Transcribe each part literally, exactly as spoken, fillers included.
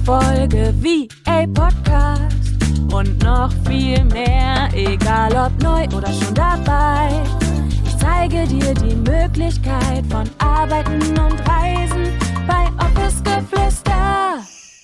Folge V A Podcast und noch viel mehr, egal ob neu oder schon dabei. Ich zeige dir die Möglichkeit von Arbeiten und Reisen bei Office Geflüster.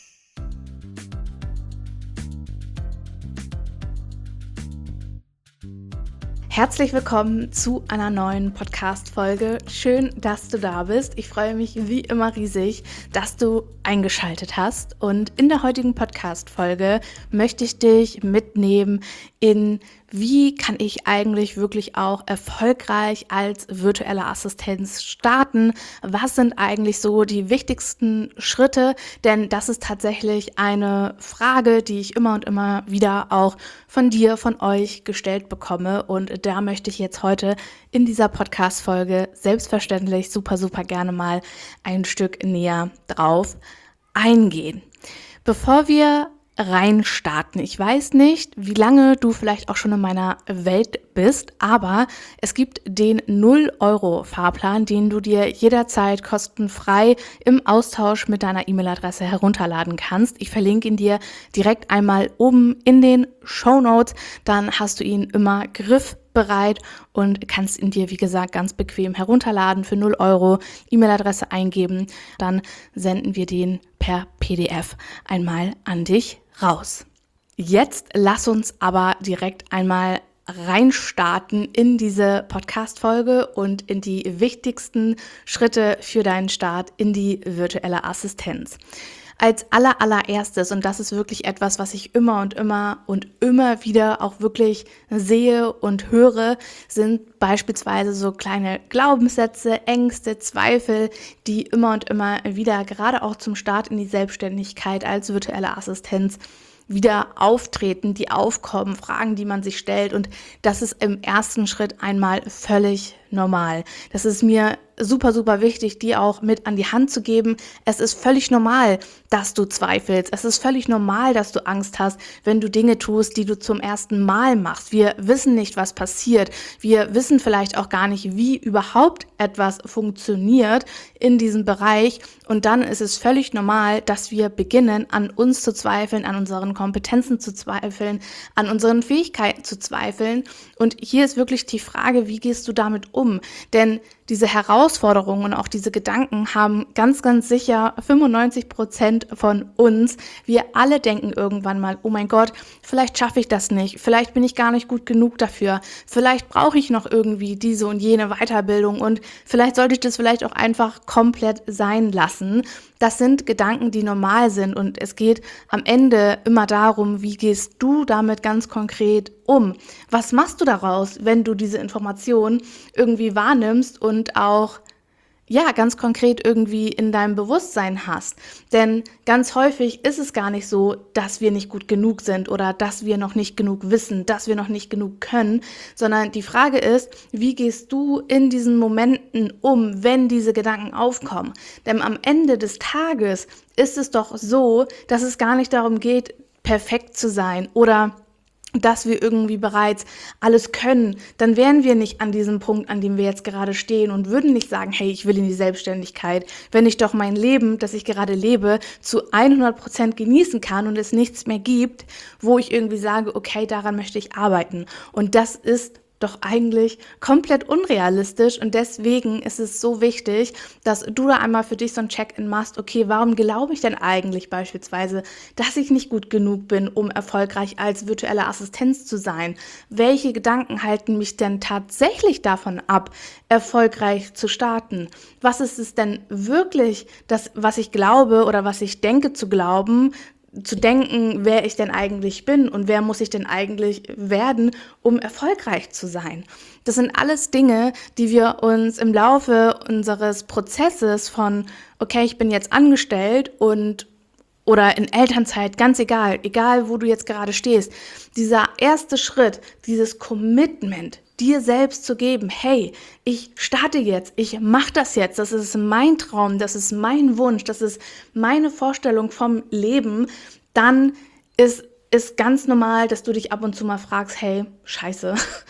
Herzlich willkommen zu einer neuen Podcast-Folge. Schön, dass du da bist. Ich freue mich wie immer riesig, dass du eingeschaltet hast. Und in der heutigen Podcast-Folge möchte ich dich mitnehmen in, wie kann ich eigentlich wirklich auch erfolgreich als virtuelle Assistenz starten? Was sind eigentlich so die wichtigsten Schritte? Denn das ist tatsächlich eine Frage, die ich immer und immer wieder auch von dir, von euch gestellt bekomme. Und da möchte ich jetzt heute in dieser Podcast-Folge selbstverständlich super, super gerne mal ein Stück näher drauf eingehen. Bevor wir reinstarten. Ich weiß nicht, wie lange du vielleicht auch schon in meiner Welt bist, aber es gibt den null Euro Fahrplan, den du dir jederzeit kostenfrei im Austausch mit deiner E-Mail-Adresse herunterladen kannst. Ich verlinke ihn dir direkt einmal oben in den Shownotes, dann hast du ihn immer griffbereit und kannst ihn dir, wie gesagt, ganz bequem herunterladen für null Euro, E-Mail-Adresse eingeben, dann senden wir den per P D F einmal an dich raus. Jetzt lass uns aber direkt einmal reinstarten in diese Podcast-Folge und in die wichtigsten Schritte für deinen Start in die virtuelle Assistenz. Als aller, allererstes, und das ist wirklich etwas, was ich immer und immer und immer wieder auch wirklich sehe und höre, sind beispielsweise so kleine Glaubenssätze, Ängste, Zweifel, die immer und immer wieder, gerade auch zum Start in die Selbstständigkeit als virtuelle Assistenz, wieder auftreten, die aufkommen, Fragen, die man sich stellt. Und das ist im ersten Schritt einmal völlig normal. Das ist mir super, super wichtig, die auch mit an die Hand zu geben. Es ist völlig normal, dass du zweifelst. Es ist völlig normal, dass du Angst hast, wenn du Dinge tust, die du zum ersten Mal machst. Wir wissen nicht, was passiert. Wir wissen vielleicht auch gar nicht, wie überhaupt etwas funktioniert in diesem Bereich. Und dann ist es völlig normal, dass wir beginnen, an uns zu zweifeln, an unseren Kompetenzen zu zweifeln, an unseren Fähigkeiten zu zweifeln. Und hier ist wirklich die Frage, wie gehst du damit um? Denn diese Herausforderungen und auch diese Gedanken haben ganz, ganz sicher fünfundneunzig Prozent von uns. Wir alle denken irgendwann mal, oh mein Gott, vielleicht schaffe ich das nicht, vielleicht bin ich gar nicht gut genug dafür, vielleicht brauche ich noch irgendwie diese und jene Weiterbildung und vielleicht sollte ich das vielleicht auch einfach komplett sein lassen. Das sind Gedanken, die normal sind und es geht am Ende immer darum, wie gehst du damit ganz konkret um? Was machst du daraus, wenn du diese Information irgendwie wahrnimmst und auch ja, ganz konkret irgendwie in deinem Bewusstsein hast. Denn ganz häufig ist es gar nicht so, dass wir nicht gut genug sind oder dass wir noch nicht genug wissen, dass wir noch nicht genug können, sondern die Frage ist, wie gehst du in diesen Momenten um, wenn diese Gedanken aufkommen? Denn am Ende des Tages ist es doch so, dass es gar nicht darum geht, perfekt zu sein oder dass wir irgendwie bereits alles können, dann wären wir nicht an diesem Punkt, an dem wir jetzt gerade stehen und würden nicht sagen, hey, ich will in die Selbstständigkeit, wenn ich doch mein Leben, das ich gerade lebe, zu hundert Prozent genießen kann und es nichts mehr gibt, wo ich irgendwie sage, okay, daran möchte ich arbeiten. Und das ist doch eigentlich komplett unrealistisch und deswegen ist es so wichtig, dass du da einmal für dich so ein Check-in machst, okay, warum glaube ich denn eigentlich beispielsweise, dass ich nicht gut genug bin, um erfolgreich als virtuelle Assistenz zu sein? Welche Gedanken halten mich denn tatsächlich davon ab, erfolgreich zu starten? Was ist es denn wirklich, das, was ich glaube oder was ich denke zu glauben, zu denken, wer ich denn eigentlich bin und wer muss ich denn eigentlich werden, um erfolgreich zu sein. Das sind alles Dinge, die wir uns im Laufe unseres Prozesses von, okay, ich bin jetzt angestellt und oder in Elternzeit, ganz egal, egal wo du jetzt gerade stehst, dieser erste Schritt, dieses Commitment, dir selbst zu geben, hey, ich starte jetzt, ich mache das jetzt, das ist mein Traum, das ist mein Wunsch, das ist meine Vorstellung vom Leben, dann ist es ganz normal, dass du dich ab und zu mal fragst, hey, scheiße,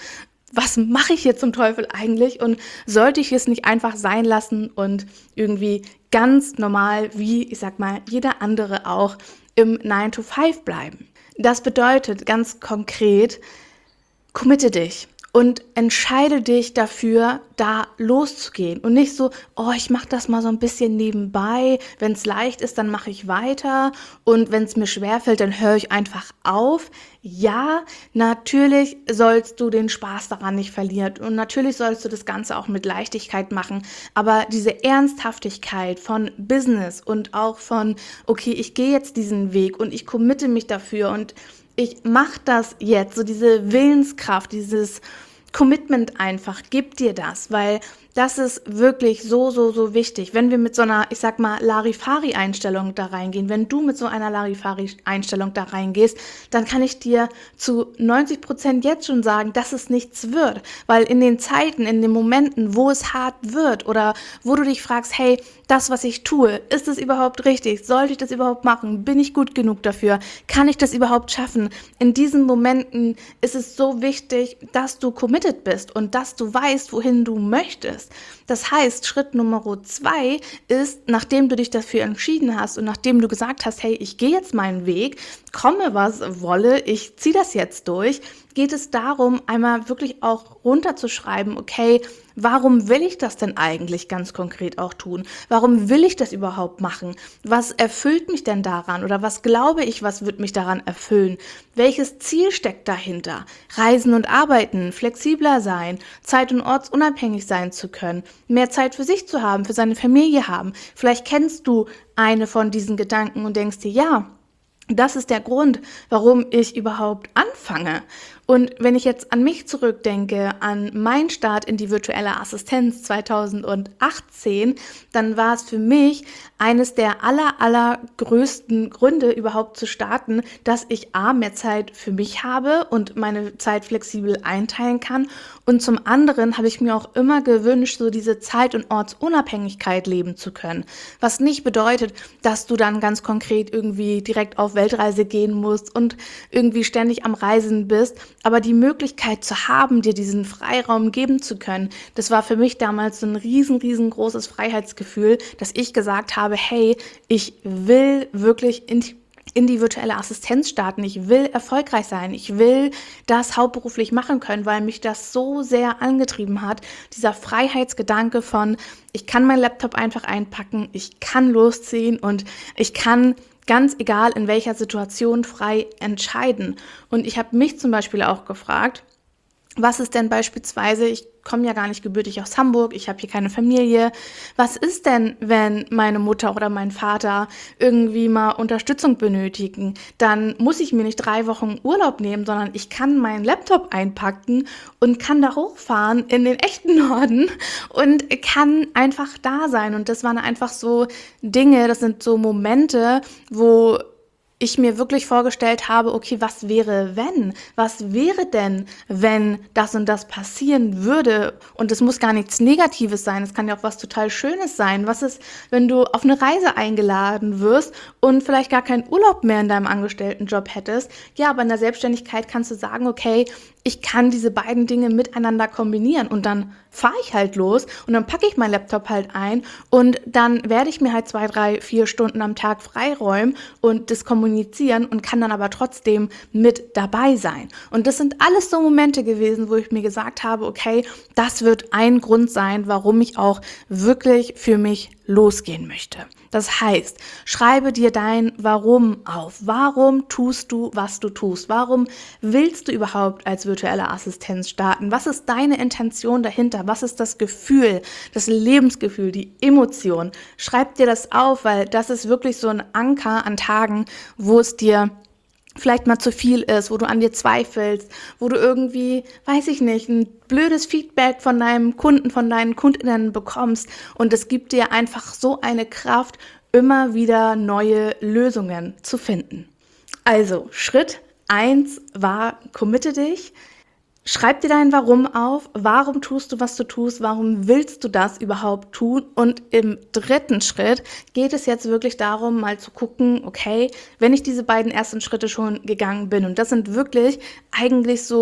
was mache ich hier zum Teufel eigentlich und sollte ich es nicht einfach sein lassen und irgendwie ganz normal, wie ich sag mal, jeder andere auch im nine to five bleiben. Das bedeutet ganz konkret, committe dich und entscheide dich dafür, da loszugehen und nicht so, oh, ich mache das mal so ein bisschen nebenbei, wenn es leicht ist, dann mache ich weiter und wenn es mir schwerfällt, dann höre ich einfach auf. Ja, natürlich sollst du den Spaß daran nicht verlieren und natürlich sollst du das Ganze auch mit Leichtigkeit machen, aber diese Ernsthaftigkeit von Business und auch von, okay, ich gehe jetzt diesen Weg und ich committe mich dafür und ich mache das jetzt, so diese Willenskraft, dieses Commitment einfach, gib dir das, weil das ist wirklich so, so, so wichtig. Wenn wir mit so einer, ich sag mal, Larifari-Einstellung da reingehen, wenn du mit so einer Larifari-Einstellung da reingehst, dann kann ich dir zu neunzig Prozent jetzt schon sagen, dass es nichts wird. Weil in den Zeiten, in den Momenten, wo es hart wird oder wo du dich fragst, hey, das, was ich tue, ist es überhaupt richtig? Sollte ich das überhaupt machen? Bin ich gut genug dafür? Kann ich das überhaupt schaffen? In diesen Momenten ist es so wichtig, dass du committed bist und dass du weißt, wohin du möchtest. Das heißt, Schritt Nummer zwei ist, nachdem du dich dafür entschieden hast und nachdem du gesagt hast, hey, ich gehe jetzt meinen Weg, komme was wolle, ich ziehe das jetzt durch, geht es darum, einmal wirklich auch runterzuschreiben, okay, warum will ich das denn eigentlich ganz konkret auch tun? Warum will ich das überhaupt machen? Was erfüllt mich denn daran? Oder was glaube ich, was wird mich daran erfüllen? Welches Ziel steckt dahinter? Reisen und arbeiten, flexibler sein, zeit- und ortsunabhängig sein zu können, mehr Zeit für sich zu haben, für seine Familie haben. Vielleicht kennst du eine von diesen Gedanken und denkst dir, ja, das ist der Grund, warum ich überhaupt anfange. Und wenn ich jetzt an mich zurückdenke, an meinen Start in die virtuelle Assistenz zweitausendachtzehn, dann war es für mich eines der aller, aller größten Gründe überhaupt zu starten, dass ich A, mehr Zeit für mich habe und meine Zeit flexibel einteilen kann. Und zum anderen habe ich mir auch immer gewünscht, so diese Zeit- und Ortsunabhängigkeit leben zu können. Was nicht bedeutet, dass du dann ganz konkret irgendwie direkt auf Weltreise gehen musst und irgendwie ständig am Reisen bist, aber die Möglichkeit zu haben, dir diesen Freiraum geben zu können, das war für mich damals so ein riesen, riesengroßes Freiheitsgefühl, dass ich gesagt habe, hey, ich will wirklich in die in die virtuelle Assistenz starten. Ich will erfolgreich sein. Ich will das hauptberuflich machen können, weil mich das so sehr angetrieben hat. Dieser Freiheitsgedanke von, ich kann meinen Laptop einfach einpacken, ich kann losziehen und ich kann ganz egal in welcher Situation frei entscheiden. Und ich habe mich zum Beispiel auch gefragt, was ist denn beispielsweise, ich komme ja gar nicht gebürtig aus Hamburg, ich habe hier keine Familie. Was ist denn, wenn meine Mutter oder mein Vater irgendwie mal Unterstützung benötigen? Dann muss ich mir nicht drei Wochen Urlaub nehmen, sondern ich kann meinen Laptop einpacken und kann da hochfahren in den echten Norden und kann einfach da sein. Und das waren einfach so Dinge, das sind so Momente, wo ich mir wirklich vorgestellt habe, okay, was wäre, wenn? Was wäre denn, wenn das und das passieren würde? Und es muss gar nichts Negatives sein, es kann ja auch was total Schönes sein. Was ist, wenn du auf eine Reise eingeladen wirst und vielleicht gar keinen Urlaub mehr in deinem Angestelltenjob hättest? Ja, aber in der Selbstständigkeit kannst du sagen, okay, ich kann diese beiden Dinge miteinander kombinieren und dann fahre ich halt los und dann packe ich meinen Laptop halt ein und dann werde ich mir halt zwei, drei, vier Stunden am Tag freiräumen und das kommunizieren und kann dann aber trotzdem mit dabei sein. Und das sind alles so Momente gewesen, wo ich mir gesagt habe, okay, das wird ein Grund sein, warum ich auch wirklich für mich losgehen möchte. Das heißt, schreibe dir dein Warum auf. Warum tust du, was du tust? Warum willst du überhaupt als virtuelle Assistenz starten? Was ist deine Intention dahinter? Was ist das Gefühl, das Lebensgefühl, die Emotion? Schreib dir das auf, weil das ist wirklich so ein Anker an Tagen, wo es dir vielleicht mal zu viel ist, wo du an dir zweifelst, wo du irgendwie, weiß ich nicht, ein blödes Feedback von deinem Kunden, von deinen Kundinnen bekommst und es gibt dir einfach so eine Kraft, immer wieder neue Lösungen zu finden. Also, Schritt eins war, committe dich. Schreib dir dein Warum auf. Warum tust du, was du tust? Warum willst du das überhaupt tun? Und im dritten Schritt geht es jetzt wirklich darum, mal zu gucken, okay, wenn ich diese beiden ersten Schritte schon gegangen bin, und das sind wirklich eigentlich so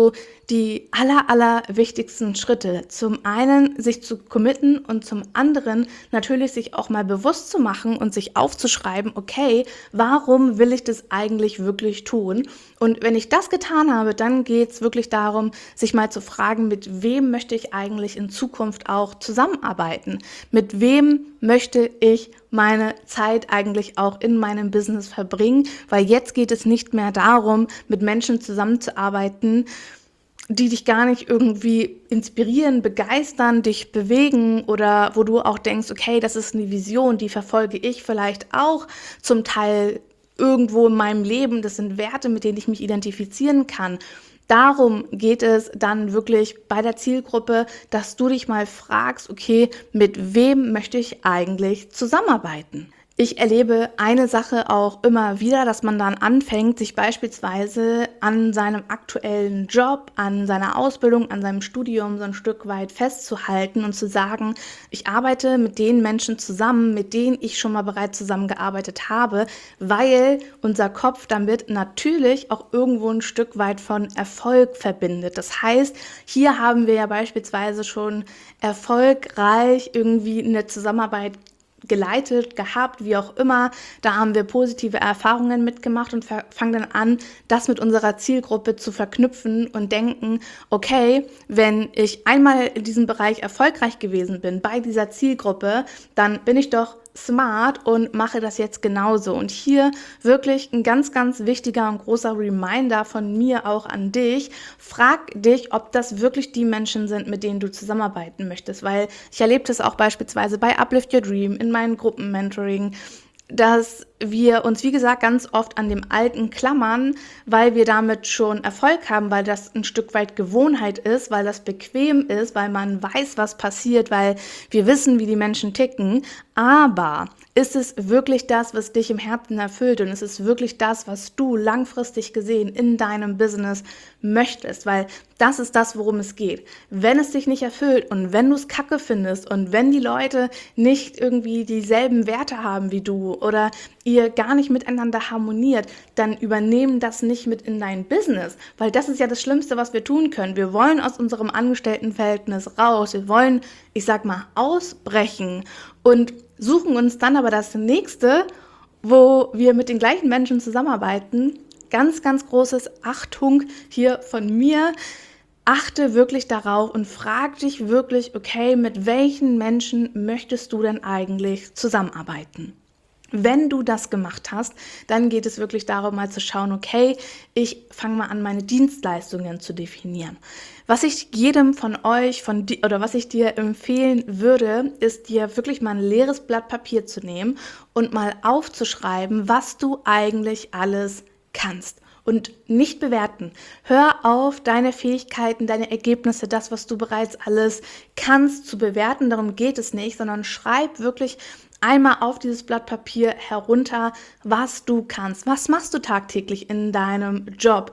die aller, aller wichtigsten Schritte. Zum einen sich zu committen und zum anderen natürlich sich auch mal bewusst zu machen und sich aufzuschreiben, okay, warum will ich das eigentlich wirklich tun? Und wenn ich das getan habe, dann geht es wirklich darum, sich mal zu fragen, mit wem möchte ich eigentlich in Zukunft auch zusammenarbeiten? Mit wem möchte ich meine Zeit eigentlich auch in meinem Business verbringen? Weil jetzt geht es nicht mehr darum, mit Menschen zusammenzuarbeiten, die dich gar nicht irgendwie inspirieren, begeistern, dich bewegen oder wo du auch denkst, okay, das ist eine Vision, die verfolge ich vielleicht auch zum Teil irgendwo in meinem Leben. Das sind Werte, mit denen ich mich identifizieren kann. Darum geht es dann wirklich bei der Zielgruppe, dass du dich mal fragst, okay, mit wem möchte ich eigentlich zusammenarbeiten? Ich erlebe eine Sache auch immer wieder, dass man dann anfängt, sich beispielsweise an seinem aktuellen Job, an seiner Ausbildung, an seinem Studium so ein Stück weit festzuhalten und zu sagen, ich arbeite mit den Menschen zusammen, mit denen ich schon mal bereits zusammengearbeitet habe, weil unser Kopf damit natürlich auch irgendwo ein Stück weit von Erfolg verbindet. Das heißt, hier haben wir ja beispielsweise schon erfolgreich irgendwie eine Zusammenarbeit geleitet, gehabt, wie auch immer. Da haben wir positive Erfahrungen mitgemacht und fangen dann an, das mit unserer Zielgruppe zu verknüpfen und denken, okay, wenn ich einmal in diesem Bereich erfolgreich gewesen bin, bei dieser Zielgruppe, dann bin ich doch smart und mache das jetzt genauso. Und hier wirklich ein ganz, ganz wichtiger und großer Reminder von mir auch an dich. Frag dich, ob das wirklich die Menschen sind, mit denen du zusammenarbeiten möchtest, weil ich erlebe das auch beispielsweise bei Uplift Your Dream, in meinen Gruppenmentoring, dass wir uns, wie gesagt, ganz oft an dem Alten klammern, weil wir damit schon Erfolg haben, weil das ein Stück weit Gewohnheit ist, weil das bequem ist, weil man weiß, was passiert, weil wir wissen, wie die Menschen ticken. Aber ist es wirklich das, was dich im Herzen erfüllt und ist es wirklich das, was du langfristig gesehen in deinem Business möchtest? Weil das ist das, worum es geht. Wenn es dich nicht erfüllt und wenn du es kacke findest und wenn die Leute nicht irgendwie dieselben Werte haben wie du oder ihr gar nicht miteinander harmoniert, dann übernehmen das nicht mit in dein Business, weil das ist ja das Schlimmste, was wir tun können. Wir wollen aus unserem Angestelltenverhältnis raus, wir wollen, ich sag mal, ausbrechen und suchen uns dann aber das Nächste, wo wir mit den gleichen Menschen zusammenarbeiten. Ganz, ganz großes Achtung hier von mir. Achte wirklich darauf und frag dich wirklich, okay, mit welchen Menschen möchtest du denn eigentlich zusammenarbeiten? Wenn du das gemacht hast, dann geht es wirklich darum, mal zu schauen, okay, ich fange mal an, meine Dienstleistungen zu definieren. Was ich jedem von euch von di- oder was ich dir empfehlen würde, ist dir wirklich mal ein leeres Blatt Papier zu nehmen und mal aufzuschreiben, was du eigentlich alles kannst. Und nicht bewerten. Hör auf, deine Fähigkeiten, deine Ergebnisse, das, was du bereits alles kannst, zu bewerten. Darum geht es nicht, sondern schreib wirklich einmal auf dieses Blatt Papier herunter, was du kannst. Was machst du tagtäglich in deinem Job?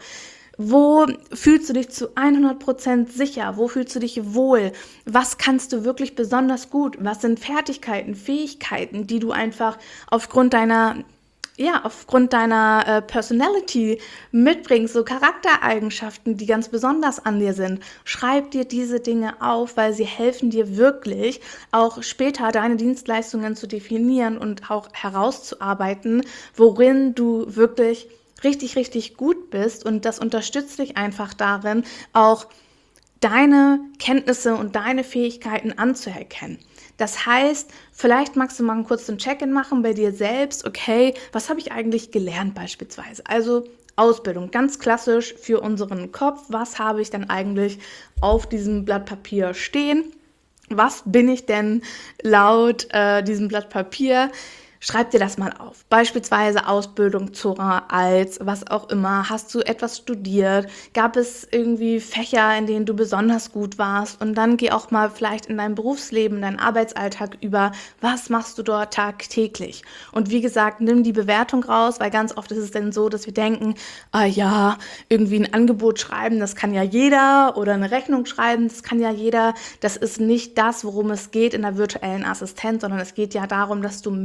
Wo fühlst du dich zu hundert Prozent sicher? Wo fühlst du dich wohl? Was kannst du wirklich besonders gut? Was sind Fertigkeiten, Fähigkeiten, die du einfach aufgrund deiner ja, aufgrund deiner äh, Personality mitbringst, so Charaktereigenschaften, die ganz besonders an dir sind. Schreib dir diese Dinge auf, weil sie helfen dir wirklich, auch später deine Dienstleistungen zu definieren und auch herauszuarbeiten, worin du wirklich richtig, richtig gut bist. Und das unterstützt dich einfach darin, auch deine Kenntnisse und deine Fähigkeiten anzuerkennen. Das heißt, vielleicht magst du mal einen kurzen Check-in machen bei dir selbst. Okay, was habe ich eigentlich gelernt beispielsweise? Also Ausbildung, ganz klassisch für unseren Kopf. Was habe ich denn eigentlich auf diesem Blatt Papier stehen? Was bin ich denn laut äh, diesem Blatt Papier? Schreib dir das mal auf. Beispielsweise Ausbildung Zora als was auch immer. Hast du etwas studiert? Gab es irgendwie Fächer, in denen du besonders gut warst? Und dann geh auch mal vielleicht in dein Berufsleben, deinen Arbeitsalltag über. Was machst du dort tagtäglich? Und wie gesagt, nimm die Bewertung raus, weil ganz oft ist es dann so, dass wir denken, ah ja, irgendwie ein Angebot schreiben, das kann ja jeder. Oder eine Rechnung schreiben, das kann ja jeder. Das ist nicht das, worum es geht in der virtuellen Assistenz, sondern es geht ja darum, dass du Menschen dabei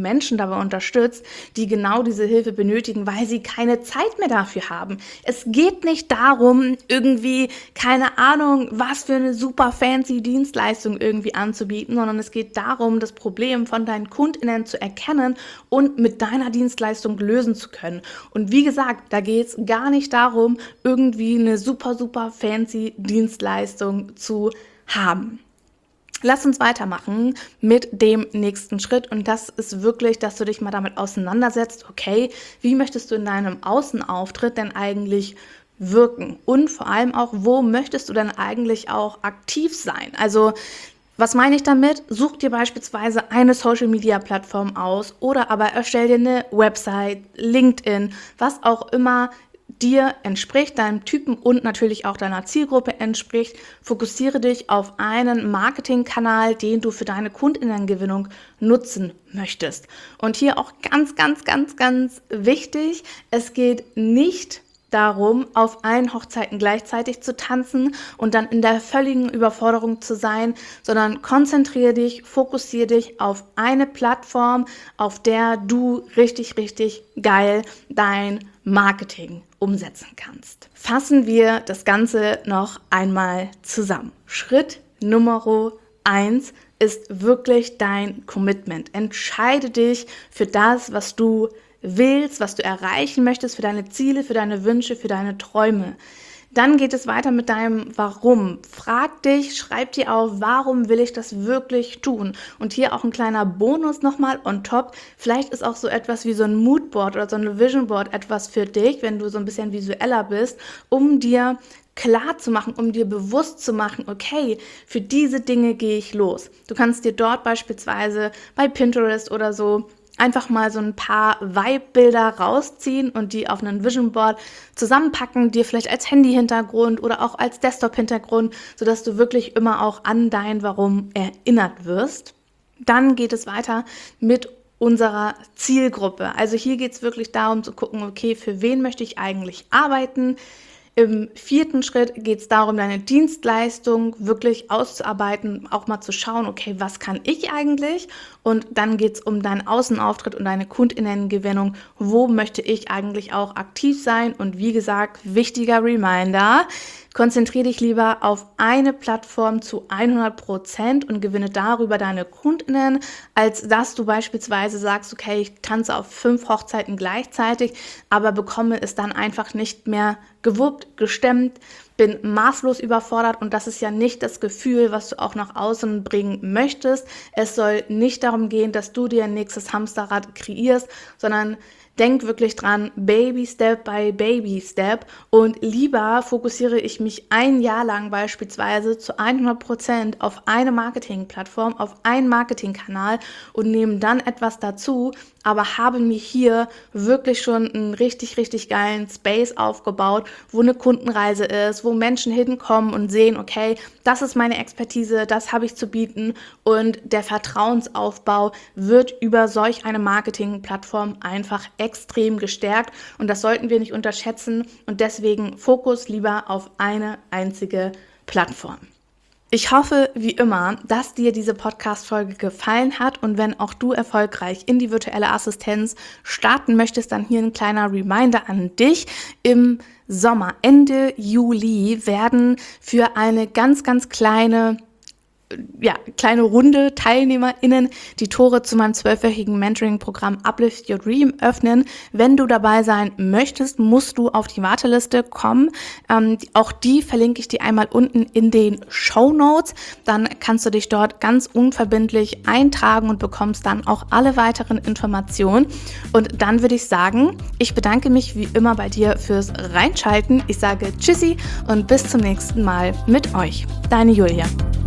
dabei unterstützt, die genau diese Hilfe benötigen, weil sie keine Zeit mehr dafür haben. Es geht nicht darum, irgendwie, keine Ahnung, was für eine super fancy Dienstleistung irgendwie anzubieten, sondern es geht darum, das Problem von deinen KundInnen zu erkennen und mit deiner Dienstleistung lösen zu können. Und wie gesagt, da geht es gar nicht darum, irgendwie eine super, super fancy Dienstleistung zu haben. Lass uns weitermachen mit dem nächsten Schritt und das ist wirklich, dass du dich mal damit auseinandersetzt, okay, wie möchtest du in deinem Außenauftritt denn eigentlich wirken und vor allem auch, wo möchtest du denn eigentlich auch aktiv sein? Also was meine ich damit? Such dir beispielsweise eine Social-Media-Plattform aus oder aber erstell dir eine Website, LinkedIn, was auch immer dir entspricht, deinem Typen und natürlich auch deiner Zielgruppe entspricht. Fokussiere dich auf einen Marketingkanal, den du für deine Kundinnengewinnung nutzen möchtest. Und hier auch ganz, ganz, ganz, ganz wichtig, es geht nicht darum, auf allen Hochzeiten gleichzeitig zu tanzen und dann in der völligen Überforderung zu sein, sondern konzentriere dich, fokussiere dich auf eine Plattform, auf der du richtig, richtig geil dein Marketing umsetzen kannst. Fassen wir das Ganze noch einmal zusammen. Schritt Nummer eins ist wirklich dein Commitment. Entscheide dich für das, was du willst, was du erreichen möchtest, für deine Ziele, für deine Wünsche, für deine Träume. Dann geht es weiter mit deinem Warum. Frag dich, schreib dir auf, warum will ich das wirklich tun? Und hier auch ein kleiner Bonus nochmal on top. Vielleicht ist auch so etwas wie so ein Moodboard oder so ein Visionboard etwas für dich, wenn du so ein bisschen visueller bist, um dir klar zu machen, um dir bewusst zu machen, okay, für diese Dinge gehe ich los. Du kannst dir dort beispielsweise bei Pinterest oder so einfach mal so ein paar Vibe-Bilder rausziehen und die auf einen Vision Board zusammenpacken, dir vielleicht als Handy-Hintergrund oder auch als Desktop-Hintergrund, sodass du wirklich immer auch an dein Warum erinnert wirst. Dann geht es weiter mit unserer Zielgruppe. Also hier geht es wirklich darum zu gucken, okay, für wen möchte ich eigentlich arbeiten? Im vierten Schritt geht es darum, deine Dienstleistung wirklich auszuarbeiten, auch mal zu schauen, okay, was kann ich eigentlich? Und dann geht es um deinen Außenauftritt und deine KundInnengewinnung. Wo möchte ich eigentlich auch aktiv sein? Und wie gesagt, wichtiger Reminder, konzentriere dich lieber auf eine Plattform zu hundert Prozent und gewinne darüber deine KundInnen, als dass du beispielsweise sagst, okay, ich tanze auf fünf Hochzeiten gleichzeitig, aber bekomme es dann einfach nicht mehr gewuppt, gestemmt, bin maßlos überfordert und das ist ja nicht das Gefühl, was du auch nach außen bringen möchtest. Es soll nicht darum gehen, dass du dir ein nächstes Hamsterrad kreierst, sondern denk wirklich dran, Baby Step by Baby Step und lieber fokussiere ich mich ein Jahr lang beispielsweise zu hundert Prozent auf eine Marketingplattform, auf einen Marketingkanal und nehme dann etwas dazu, aber habe mir hier wirklich schon einen richtig, richtig geilen Space aufgebaut, wo eine Kundenreise ist, wo Menschen hinkommen und sehen, okay, das ist meine Expertise, das habe ich zu bieten und der Vertrauensaufbau wird über solch eine Marketingplattform einfach extrem gestärkt und das sollten wir nicht unterschätzen und deswegen Fokus lieber auf eine einzige Plattform. Ich hoffe, wie immer, dass dir diese Podcast-Folge gefallen hat und wenn auch du erfolgreich in die virtuelle Assistenz starten möchtest, dann hier ein kleiner Reminder an dich. Im Sommer, Ende Juli, werden für eine ganz, ganz kleine ja, kleine Runde TeilnehmerInnen die Tore zu meinem zwölfwöchigen Mentoring-Programm Uplift Your Dream öffnen. Wenn du dabei sein möchtest, musst du auf die Warteliste kommen. Ähm, auch die verlinke ich dir einmal unten in den Shownotes. Dann kannst du dich dort ganz unverbindlich eintragen und bekommst dann auch alle weiteren Informationen. Und dann würde ich sagen, ich bedanke mich wie immer bei dir fürs Reinschalten. Ich sage Tschüssi und bis zum nächsten Mal mit euch. Deine Julia.